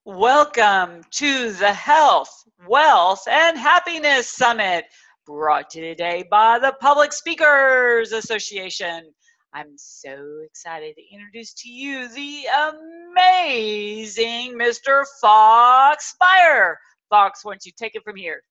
Welcome to the Health, Wealth, and Happiness Summit, brought to you today by the Public Speakers Association. I'm so excited to introduce to you the amazing Mr. Fox Spire. Fox, why don't you take it from here?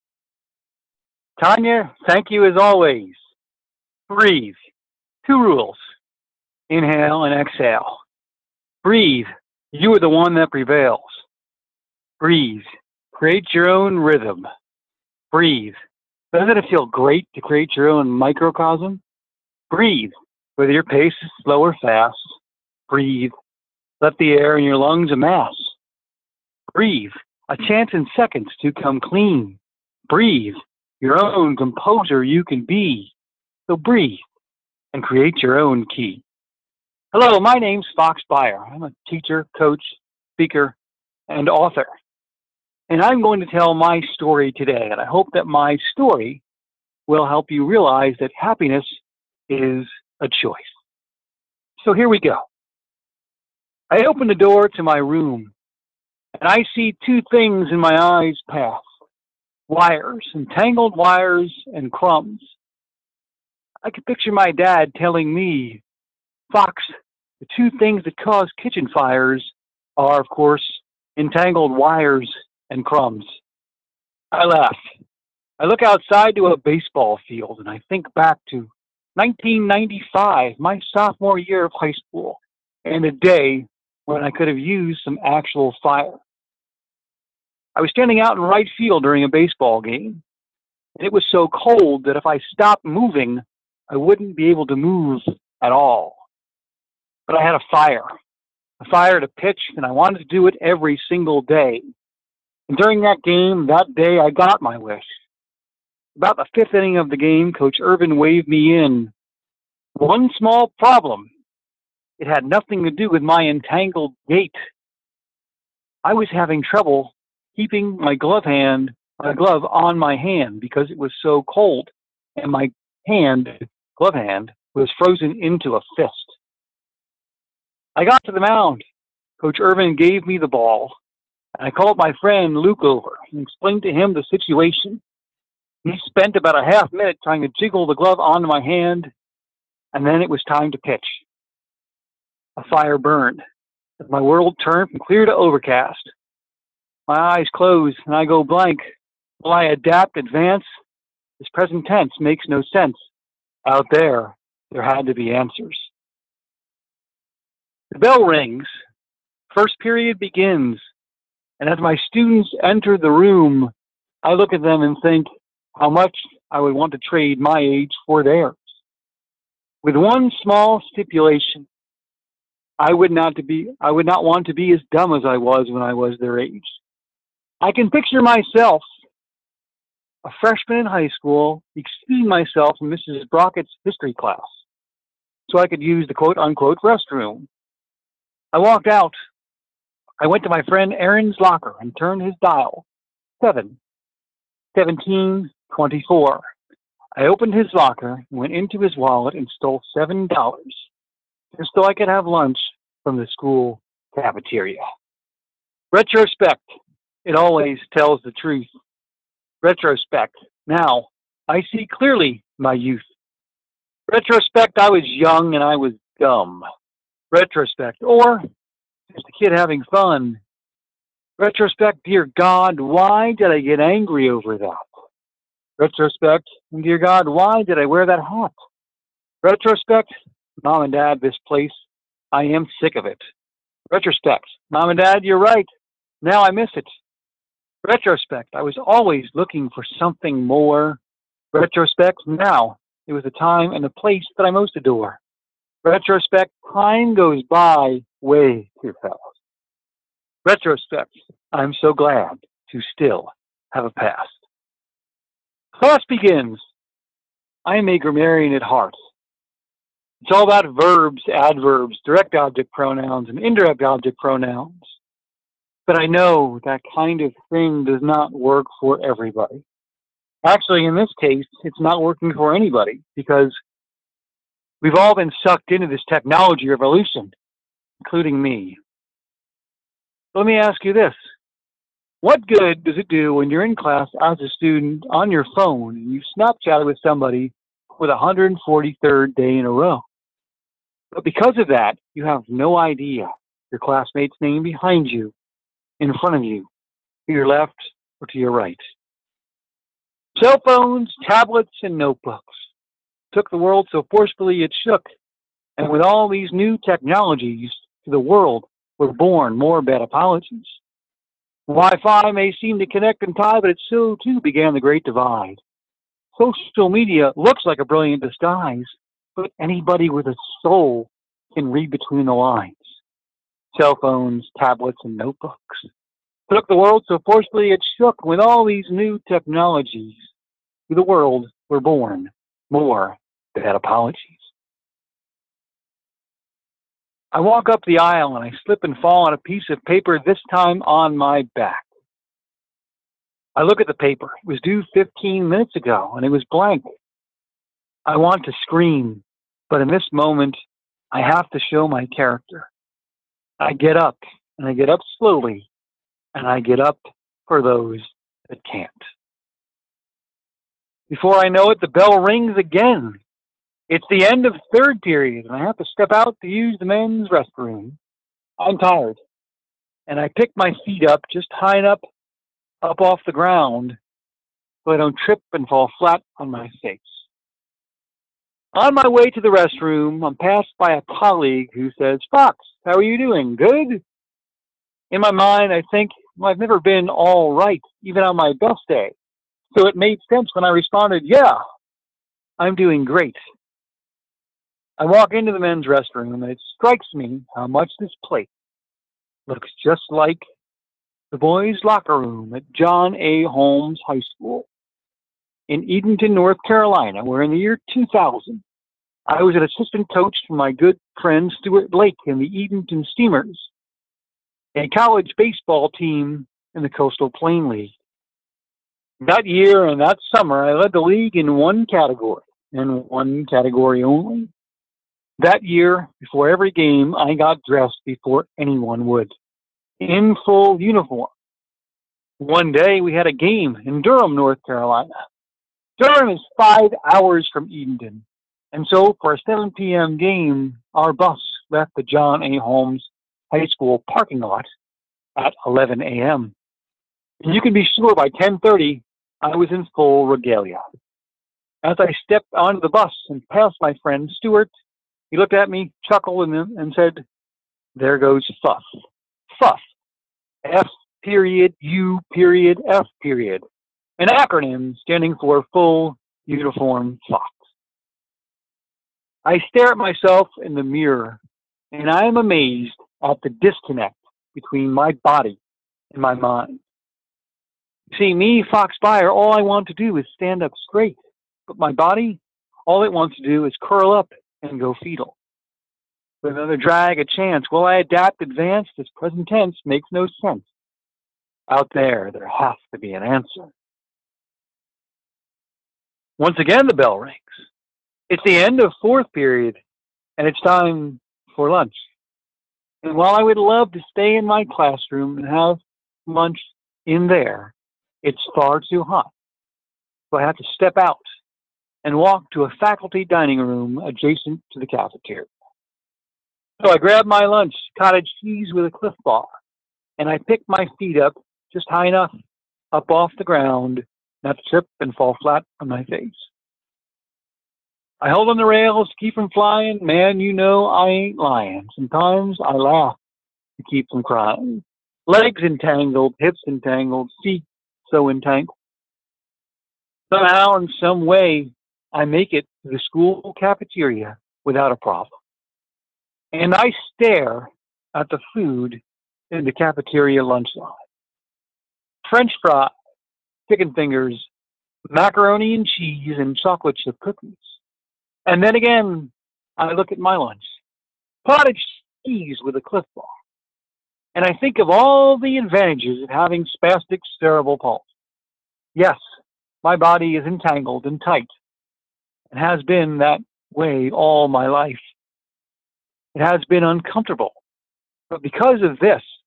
Tanya, thank you as always. Breathe. Two rules. Inhale and exhale. Breathe. You are the one that prevails. Breathe. Create your own rhythm. Breathe. Doesn't it feel great to create your own microcosm? Breathe. Whether your pace is slow or fast, breathe. Let the air in your lungs amass. Breathe. A chance in seconds to come clean. Breathe. Your own composer you can be. So breathe and create your own key. Hello, my name's Fox Spire. I'm a teacher, coach, speaker, and author. And I'm going to tell my story today. And I hope that my story will help you realize that happiness is a choice. So here we go. I open the door to my room, and I see two things in my eyes pass. Wires, entangled wires and crumbs. I could picture my dad telling me, Fox, the two things that cause kitchen fires are, of course, entangled wires and crumbs. I laugh. I look outside to a baseball field and I think back to 1995, my sophomore year of high school, and a day when I could have used some actual fire. I was standing out in right field during a baseball game, and it was so cold that if I stopped moving, I wouldn't be able to move at all. But I had a fire to pitch, and I wanted to do it every single day. And during that game, that day, I got my wish. About the fifth inning of the game, Coach Irvin waved me in. One small problem. It had nothing to do with my entangled gait. I was having trouble keeping my glove on my hand because it was so cold, and my glove hand, was frozen into a fist. I got to the mound. Coach Irvin gave me the ball, and I called my friend Luke over and explained to him the situation. He spent about a half minute trying to jiggle the glove onto my hand, and then it was time to pitch. A fire burned as my world turned from clear to overcast. My eyes close and I go blank. Will I adapt, advance? This present tense makes no sense. Out there had to be answers. The bell rings. First period begins. And as my students enter the room, I look at them and think how much I would want to trade my age for theirs. With one small stipulation, I would not want to be as dumb as I was when I was their age. I can picture myself, a freshman in high school, excusing myself from Mrs. Brockett's history class so I could use the quote-unquote restroom. I walked out. I went to my friend Aaron's locker and turned his dial. 1724. I opened his locker, went into his wallet, and stole $7 just so I could have lunch from the school cafeteria. Retrospect. It always tells the truth. Retrospect. Now, I see clearly my youth. Retrospect, I was young and I was dumb. Retrospect, or just a kid having fun. Retrospect, dear God, why did I get angry over that? Retrospect, dear God, why did I wear that hat? Retrospect, Mom and Dad, this place, I am sick of it. Retrospect, Mom and Dad, you're right. Now I miss it. Retrospect, I was always looking for something more. Retrospect, now it was the time and the place that I most adore. Retrospect, time goes by way too fast. Retrospect, I'm so glad to still have a past. Class begins. I am a grammarian at heart. It's all about verbs, adverbs, direct object pronouns, and indirect object pronouns. But I know that kind of thing does not work for everybody. Actually, in this case, it's not working for anybody because we've all been sucked into this technology revolution, including me. Let me ask you this. What good does it do when you're in class as a student on your phone and you Snapchat with somebody for the 143rd day in a row? But because of that, you have no idea your classmate's name behind you, in front of you, to your left or to your right. Cell phones, tablets, and notebooks took the world so forcefully it shook. And with all these new technologies to the world were born more bad apologies. Wi-Fi may seem to connect and tie, but it so too began the great divide. Social media looks like a brilliant disguise, but anybody with a soul can read between the lines. Cell phones, tablets, and notebooks took the world so forcefully it shook. With all these new technologies to the world were born more bad apologies. I walk up the aisle and I slip and fall on a piece of paper, this time on my back. I look at the paper. It was due 15 minutes ago and it was blank. I want to scream, but in this moment, I have to show my character. I get up, and I get up slowly, and I get up for those that can't. Before I know it, the bell rings again. It's the end of third period, and I have to step out to use the men's restroom. I'm tired, and I pick my feet up just high enough up off the ground so I don't trip and fall flat on my face. On my way to the restroom, I'm passed by a colleague who says, "Fox, how are you doing? Good?" In my mind, I think, well, I've never been all right, even on my best day. So it made sense when I responded, "Yeah, I'm doing great." I walk into the men's restroom, and it strikes me how much this place looks just like the boys' locker room at John A. Holmes High School in Edenton, North Carolina, where in the year 2000, I was an assistant coach for my good friend Stuart Blake in the Edenton Steamers, a college baseball team in the Coastal Plain League. That year and that summer, I led the league in one category, and one category only. That year, before every game, I got dressed before anyone would, in full uniform. One day, we had a game in Durham, North Carolina. Durham is 5 hours from Edenton, and so for a 7 p.m. game, our bus left the John A. Holmes High School parking lot at 11 a.m. And you can be sure by 10:30, I was in full regalia. As I stepped onto the bus and passed my friend Stuart, he looked at me, chuckled, and said, "There goes Fuff." Fuff. F period U period F period. An acronym standing for Full Uniform Fox. I stare at myself in the mirror, and I am amazed at the disconnect between my body and my mind. See, me, Fox Beyer, all I want to do is stand up straight, but my body, all it wants to do is curl up and go fetal. With another drag, a chance. Will I adapt, advance? This present tense makes no sense. Out there has to be an answer. Once again, the bell rings. It's the end of fourth period, and it's time for lunch. And while I would love to stay in my classroom and have lunch in there, it's far too hot. So I have to step out and walk to a faculty dining room adjacent to the cafeteria. So I grab my lunch, cottage cheese with a Cliff Bar, and I pick my feet up just high enough up off the ground not to trip and fall flat on my face. I hold on the rails to keep from flying. Man, you know I ain't lying. Sometimes I laugh to keep from crying. Legs entangled, hips entangled, feet so entangled. Somehow, in some way, I make it to the school cafeteria without a problem. And I stare at the food in the cafeteria lunch line. French fries, chicken fingers, macaroni and cheese, and chocolate chip cookies. And then again, I look at my lunch. Cottage cheese with a Cliff Bar. And I think of all the advantages of having spastic cerebral palsy. Yes, my body is entangled and tight, and has been that way all my life. It has been uncomfortable. But because of this,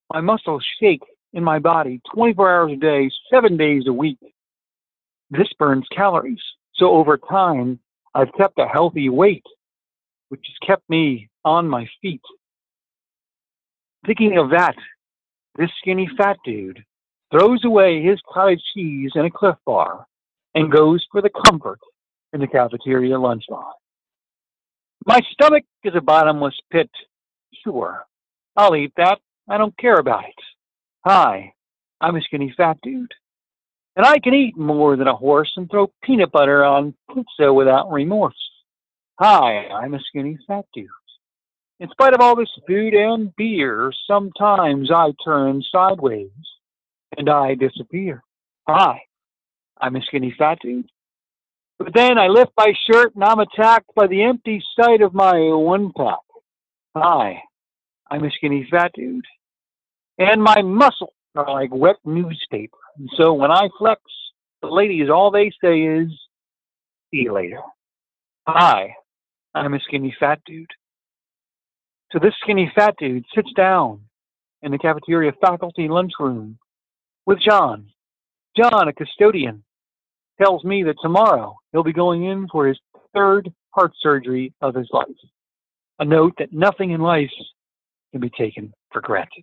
My muscles shake in my body 24 hours a day, 7 days a week. This burns calories. So over time, I've kept a healthy weight, which has kept me on my feet. Thinking of that, this skinny fat dude throws away his cottage cheese and a Cliff Bar and goes for the comfort in the cafeteria lunch line. My stomach is a bottomless pit. Sure, I'll eat that. I don't care about it. Hi, I'm a skinny fat dude. And I can eat more than a horse and throw peanut butter on pizza without remorse. Hi, I'm a skinny fat dude. In spite of all this food and beer, sometimes I turn sideways and I disappear. Hi, I'm a skinny fat dude. But then I lift my shirt and I'm attacked by the empty sight of my one pack. Hi, I'm a skinny fat dude. And my muscles are like wet newspaper. And so when I flex, the ladies, all they say is, see you later. Hi, I'm a skinny fat dude. So this skinny fat dude sits down in the cafeteria faculty lunchroom with John. John, a custodian, tells me that tomorrow he'll be going in for his third heart surgery of his life. A note that nothing in life can be taken for granted.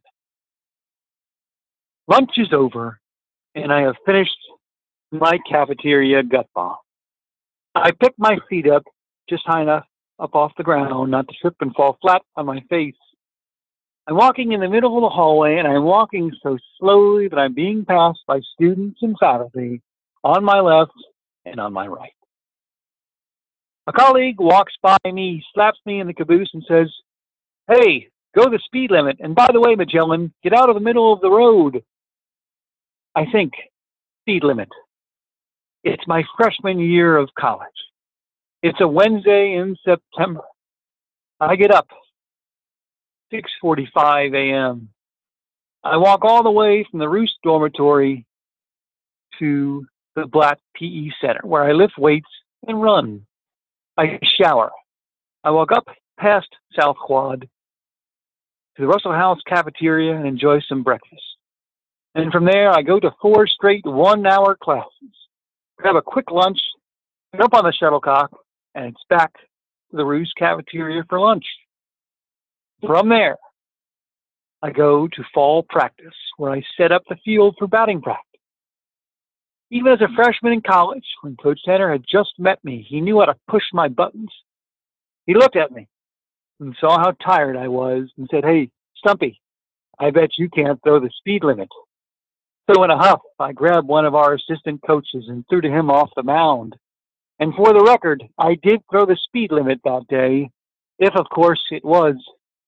Lunch is over, and I have finished my cafeteria gut bomb. I pick my feet up just high enough up off the ground not to trip and fall flat on my face. I'm walking in the middle of the hallway, and I'm walking so slowly that I'm being passed by students and faculty on my left and on my right. A colleague walks by me, slaps me in the caboose, and says, "Hey, go the speed limit. And by the way, Magellan, get out of the middle of the road." I think, speed limit. It's my freshman year of college. It's a Wednesday in September. I get up, 6:45 a.m. I walk all the way from the Roost dormitory to the Blatt PE Center, where I lift weights and run. I shower. I walk up past South Quad to the Russell House cafeteria and enjoy some breakfast. And from there, I go to 4 straight 1-hour classes, grab a quick lunch, jump on the shuttlecock, and it's back to the Roost cafeteria for lunch. From there, I go to fall practice, where I set up the field for batting practice. Even as a freshman in college, when Coach Tanner had just met me, he knew how to push my buttons. He looked at me and saw how tired I was and said, "Hey, Stumpy, I bet you can't throw the speed limit." So in a huff, I grabbed one of our assistant coaches and threw to him off the mound. And for the record, I did throw the speed limit that day, if of course it was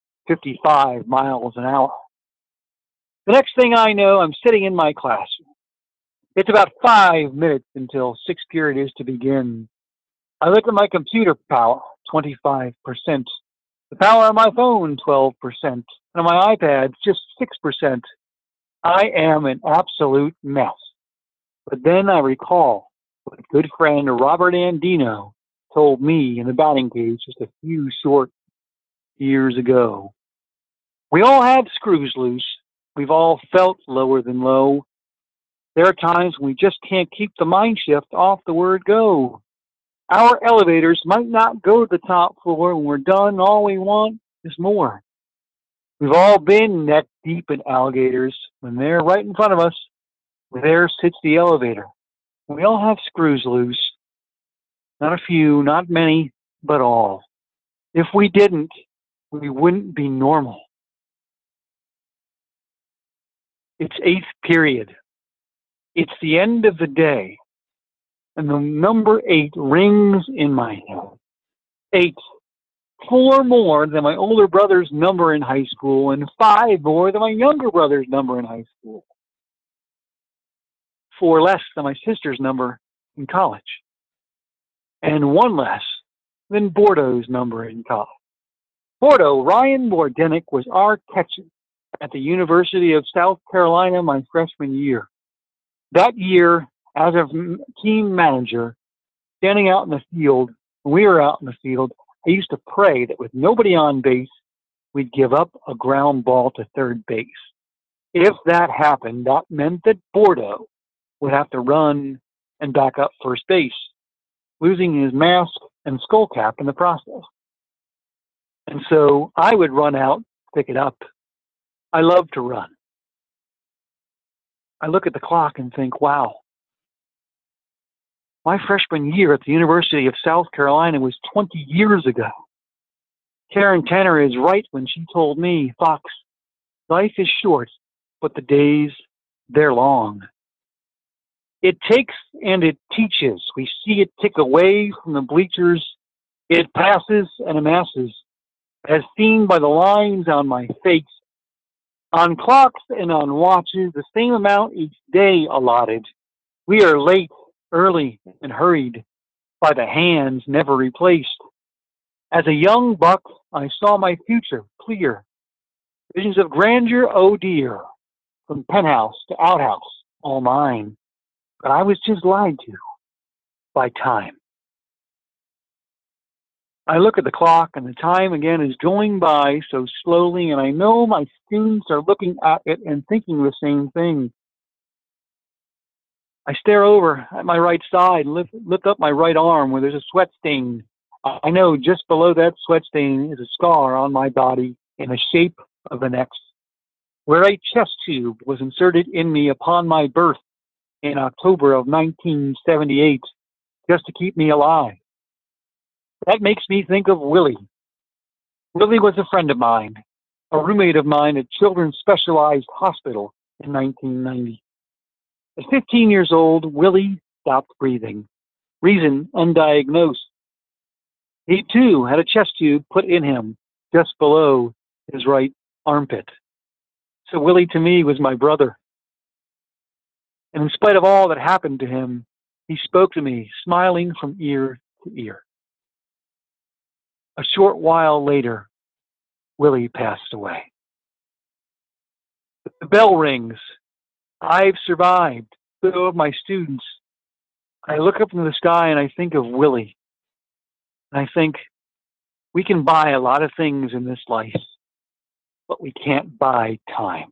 55 miles an hour. The next thing I know, I'm sitting in my classroom. It's about 5 minutes until 6th period is to begin. I look at my computer power, 25%. The power on my phone, 12%. And on my iPad, just 6%. I am an absolute mess. But then I recall what good friend Robert Andino told me in the batting cage just a few short years ago. We all have screws loose. We've all felt lower than low. There are times when we just can't keep the mind shift off the word go. Our elevators might not go to the top floor. When we're done, all we want is more. We've all been neck deep in alligators. When they're right in front of us, there sits the elevator. We all have screws loose. Not a few, not many, but all. If we didn't, we wouldn't be normal. It's 8th period. It's the end of the day, and the number 8 rings in my head. 8. 4 more than my older brother's number in high school, and 5 more than my younger brother's number in high school. 4 less than my sister's number in college, and 1 less than Bordeaux's number in college. Bordeaux, Ryan Bordenick, was our catcher at the University of South Carolina my freshman year. That year, as a team manager, standing out in the field, when we were out in the field, I used to pray that with nobody on base, we'd give up a ground ball to third base. If that happened, that meant that Bordeaux would have to run and back up first base, losing his mask and skull cap in the process. And so I would run out, pick it up. I love to run. I look at the clock and think, wow, my freshman year at the University of South Carolina was 20 years ago. Karen Kenner is right when she told me, Fox, life is short, but the days, they're long. It takes and it teaches. We see it tick away from the bleachers. It passes and amasses, as seen by the lines on my face. On clocks and on watches, the same amount each day allotted. We are late, early, and hurried by the hands never replaced. As a young buck, I saw my future clear. Visions of grandeur, oh dear, from penthouse to outhouse, all mine. But I was just lied to by time. I look at the clock and the time again is going by so slowly, and I know my students are looking at it and thinking the same thing. I stare over at my right side and lift up my right arm where there's a sweat stain. I know just below that sweat stain is a scar on my body in the shape of an X, where a chest tube was inserted in me upon my birth in October of 1978, just to keep me alive. That makes me think of Willie. Willie was a friend of mine, a roommate of mine at Children's Specialized Hospital in 1990. At 15 years old, Willie stopped breathing. Reason undiagnosed. He too had a chest tube put in him just below his right armpit. So Willie to me was my brother. And in spite of all that happened to him, he spoke to me, smiling from ear to ear. A short while later, Willie passed away. The bell rings. I've survived. So have my students. I look up into the sky and I think of Willie. And I think we can buy a lot of things in this life, but we can't buy time.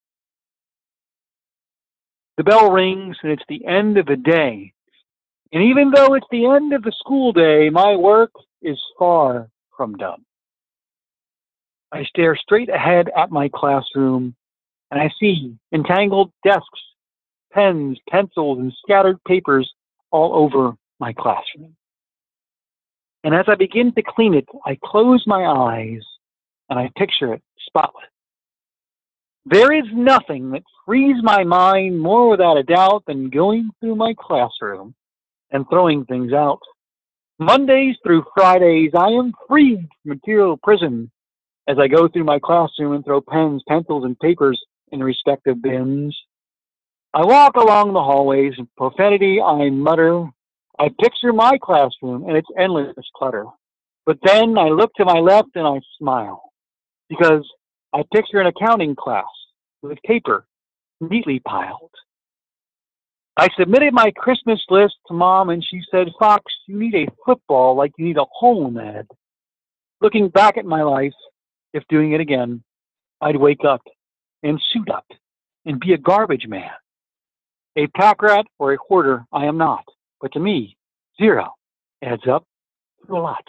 The bell rings and it's the end of the day. And even though it's the end of the school day, my work is far from done. I stare straight ahead at my classroom and I see entangled desks, pens, pencils, and scattered papers all over my classroom. And as I begin to clean it, I close my eyes and I picture it spotless. There is nothing that frees my mind more without a doubt than going through my classroom and throwing things out. Mondays through Fridays, I am freed from material prison as I go through my classroom and throw pens, pencils, and papers in the respective bins. I walk along the hallways, and profanity I mutter. I picture my classroom and its endless clutter. But then I look to my left and I smile, because I picture an accounting class with paper neatly piled. I submitted my Christmas list to Mom, and she said, Fox, you need a football like you need a home ed. Looking back at my life, if doing it again, I'd wake up and suit up and be a garbage man. A pack rat or a hoarder I am not, but to me, 0 adds up to a lot.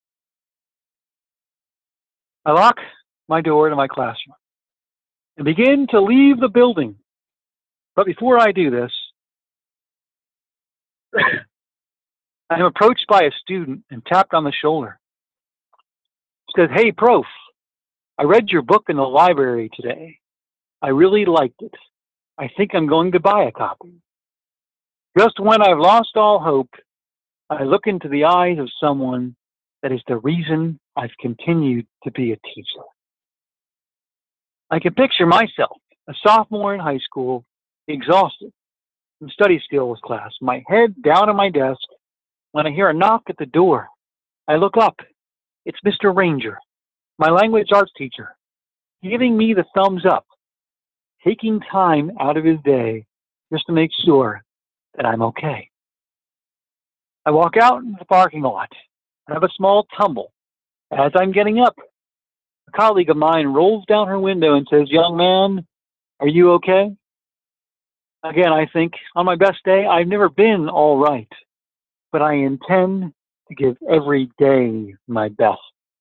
I lock my door to my classroom and begin to leave the building. But before I do this, I am approached by a student and tapped on the shoulder. He says, hey, Prof, I read your book in the library today. I really liked it. I think I'm going to buy a copy. Just when I've lost all hope, I look into the eyes of someone that is the reason I've continued to be a teacher. I can picture myself, a sophomore in high school, exhausted from study skills class, my head down on my desk, when I hear a knock at the door. I look up. It's Mr. Ranger, my language arts teacher, giving me the thumbs up, taking time out of his day just to make sure that I'm okay. I walk out into the parking lot and have a small tumble. As I'm getting up, a colleague of mine rolls down her window and says, young man, Are you okay? Again, I think on my best day, I've never been all right, but I intend to give every day my best.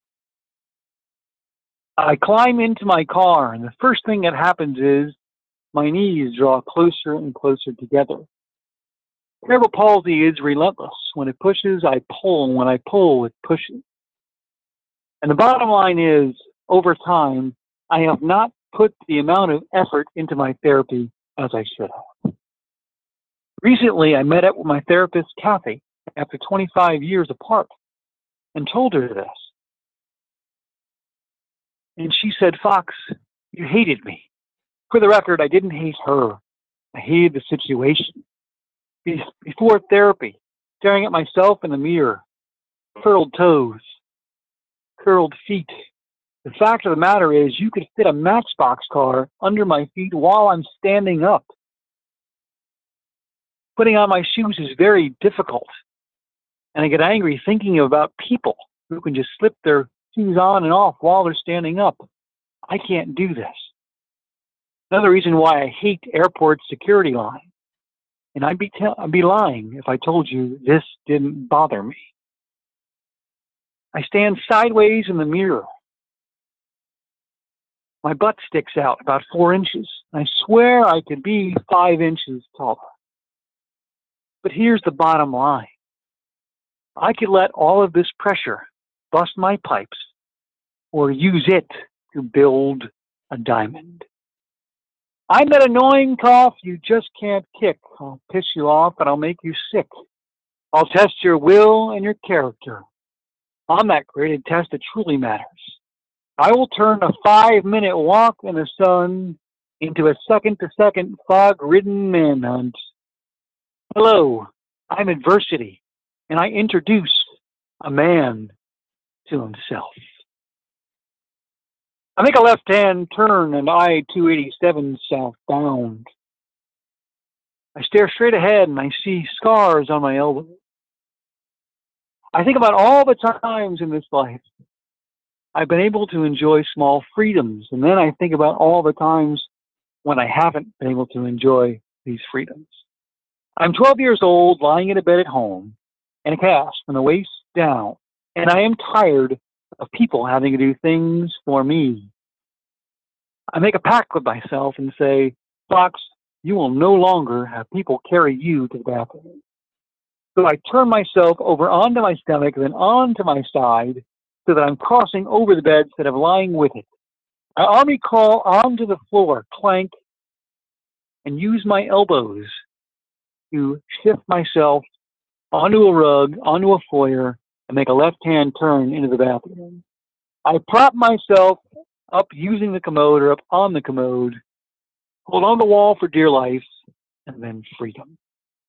I climb into my car, and the first thing that happens is my knees draw closer and closer together. Cerebral palsy is relentless. When it pushes, I pull, and when I pull, it pushes. And the bottom line is, over time, I have not put the amount of effort into my therapy as I should have. Recently, I met up with my therapist, Kathy, after 25 years apart, and told her this. And she said, Fox, you hated me. For the record, I didn't hate her. I hated the situation. Before therapy, staring at myself in the mirror, curled toes, curled feet. The fact of the matter is, you could fit a Matchbox car under my feet while I'm standing up. Putting on my shoes is very difficult. And I get angry thinking about people who can just slip their shoes on and off while they're standing up. I can't do this. Another reason why I hate airport security lines. And I'd be lying if I told you this didn't bother me. I stand sideways in the mirror. My butt sticks out about 4 inches. I swear I could be 5 inches taller. But here's the bottom line. I could let all of this pressure bust my pipes or use it to build a diamond. I'm that annoying cough you just can't kick. I'll piss you off and I'll make you sick. I'll test your will and your character. I'm that graded test that truly matters. I will turn a 5-minute walk in the sun into a second-to-second fog-ridden manhunt. Hello, I'm adversity, and I introduce a man to himself. I make a left-hand turn on I-287 southbound. I stare straight ahead and I see scars on my elbows. I think about all the times in this life I've been able to enjoy small freedoms, and then I think about all the times when I haven't been able to enjoy these freedoms. I'm 12 years old, lying in a bed at home, in a cast from the waist down, and I am tired of people having to do things for me. I make a pact with myself and say, Fox, you will no longer have people carry you to the bathroom. So I turn myself over onto my stomach, then onto my side, so that I'm crossing over the bed instead of lying with it. I army crawl onto the floor, clank, and use my elbows to shift myself onto a rug, onto a foyer, and make a left-hand turn into the bathroom. I prop myself up using the commode or up on the commode, hold on the wall for dear life, and then freedom.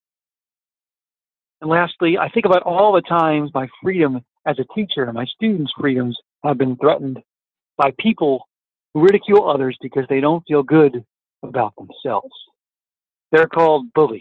And lastly, I think about all the times my freedom as a teacher and my students' freedoms have been threatened by people who ridicule others because they don't feel good about themselves. They're called bullies.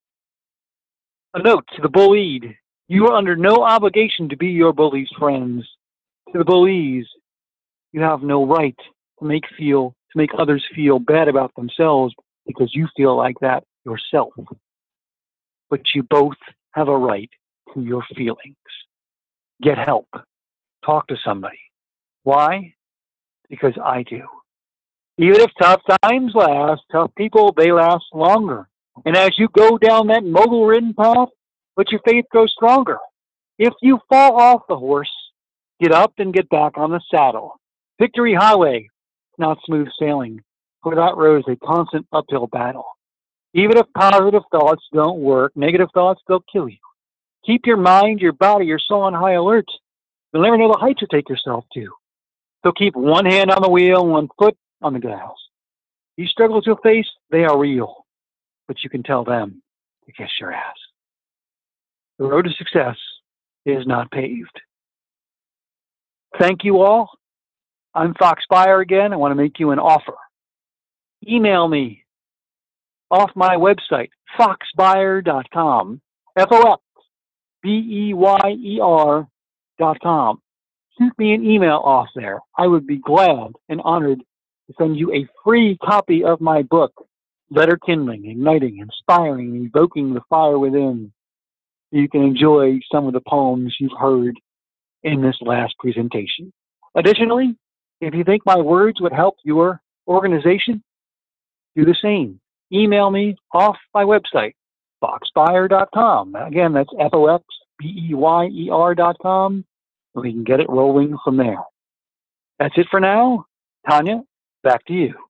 A note to the bullied: you are under no obligation to be your bully's friends. To the bullies, you have no right to make others feel bad about themselves because you feel like that yourself. But you both have a right to your feelings. Get help. Talk to somebody. Why? Because I do. Even if tough times last, tough people, they last longer. And as you go down that mogul-ridden path, let your faith grow stronger. If you fall off the horse, get up and get back on the saddle. Victory Highway, not smooth sailing, for that road is a constant uphill battle. Even if positive thoughts don't work, negative thoughts, they'll kill you. Keep your mind, your body, your soul on high alert. You'll never know the heights you'll take yourself to. So keep one hand on the wheel, one foot on the gas. These struggles you'll face, they are real, but you can tell them to kiss your ass. The road to success is not paved. Thank you all. I'm Fox Beyer again. I want to make you an offer. Email me off my website, foxbeyer.com, FOXBEYER.com. Shoot me an email off there. I would be glad and honored to send you a free copy of my book, Letter Kindling, Igniting, Inspiring, and Evoking the Fire Within. You can enjoy some of the poems you've heard in this last presentation. Additionally, if you think my words would help your organization, do the same. Email me off my website, foxbeyer.com. Again, that's FOXBEYER.com, and we can get it rolling from there. That's it for now. Tanya, back to you.